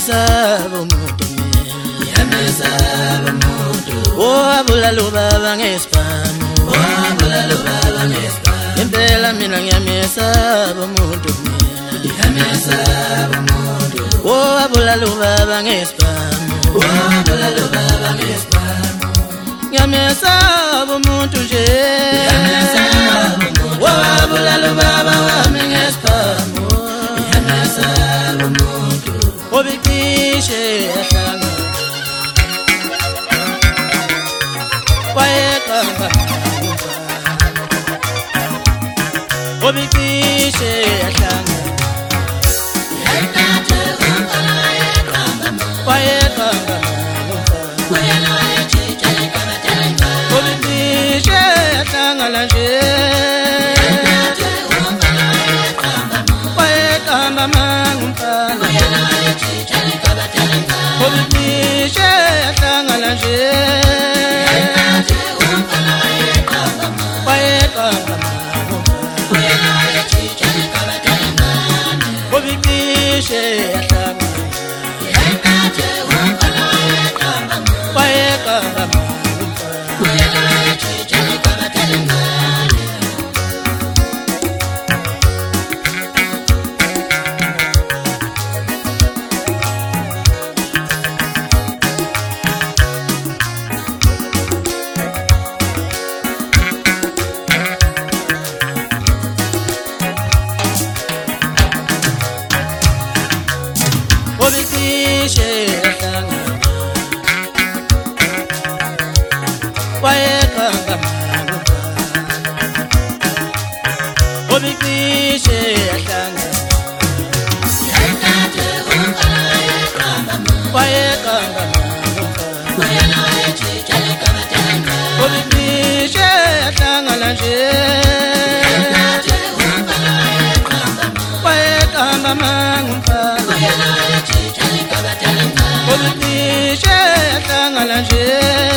bomuntu Wabulalo baba ngespamu Wabulalo baba ngespamu Impela mina ngiyamesa bomuntu Ngiyamesa bomuntu Wabulalo baba ngespamu Wabulalo baba ngespamu Ngiyamesa bomuntu nje Ngiyamesa bomuntu Wabulalo baba wami ngespamu Ngiyamesa bomuntu Obikishe yahlanga Wayekamba Obikishe yahlanga Yekathe unkana yekamba Wayekamba Wayana wayachicha likaba telenga Obikishe yahlanga lanje Yekathe unkana yekamba Wayekamba mangumpana Wayana wayachicha likaba telenga Obikishe yahlanga lanje Obikishe yahlanga Yekathe unkana yekamba Wayekamba Wayana wayachicha likaba telengane Obikishe yahlanga Wayekamba Obikishe yahlanga Yekathe unkana yekamba Wayekamba Wayana wayachicha likaba telenga Obikishe yahlanga lanje Yekathe unkana yekamba Wayekamba mangumpana Wayana wayachicha likaba telenga Obikishe yahlanga lanje